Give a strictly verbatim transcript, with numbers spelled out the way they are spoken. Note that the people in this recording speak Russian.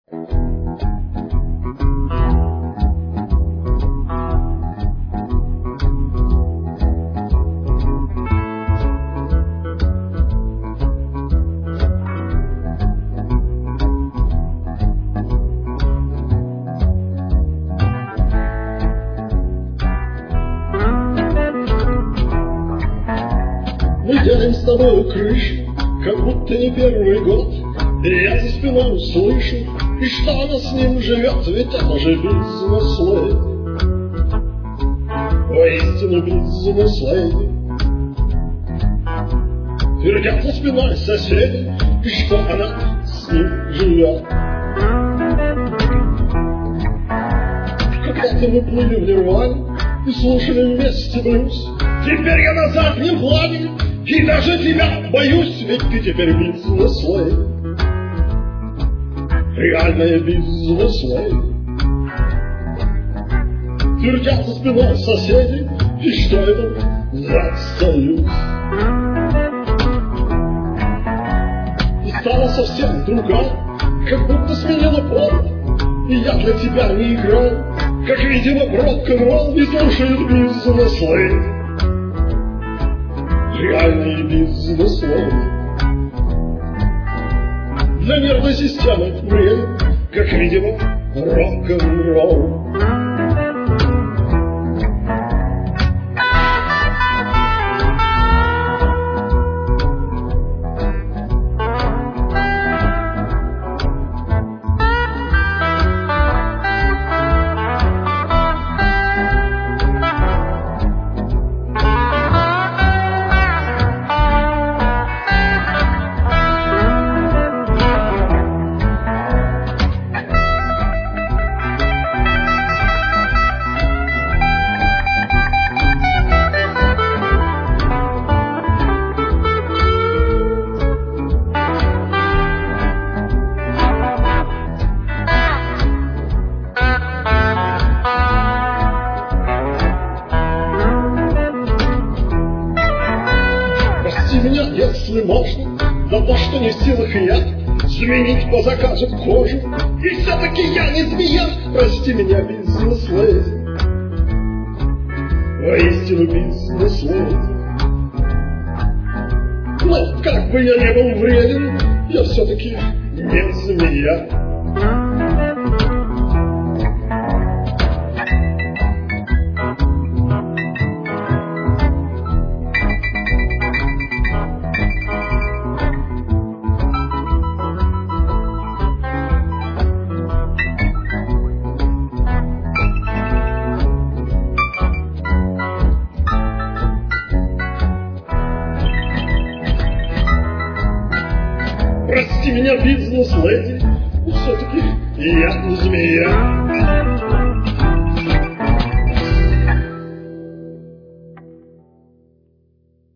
Мы делим с тобой крышу, как будто не первый год. И я за спиной слышу, и что она с ним живет, ведь это же бизнес-леди. Воистину бизнес-леди. Твердят за спиной соседи, и что она с ним живет. Когда-то мы плыли в Нирване и слушали вместе блюз. Теперь я на заднем плане, и даже тебя боюсь, ведь ты теперь бизнес-леди. Реальная бизнес-леди. Твердят за спиной соседи, и что это за союз? И стала совсем другая, как будто сменила пол. И я для тебя не играю, как, видимо, в рок-н-ролл не слушают бизнес-леди. Реальный бизнес-леди. Для нервной системы время, как, видимо, рок-н-ролл. Меня, если можно, за то, что не в силах я заменить по заказу кожу. И все-таки я не змея, прости меня, бизнес-леди. Воистину бизнес-леди. Но как бы я не был вреден, я все-таки не змея. Прости меня, бизнес-леди, все-таки я не змея.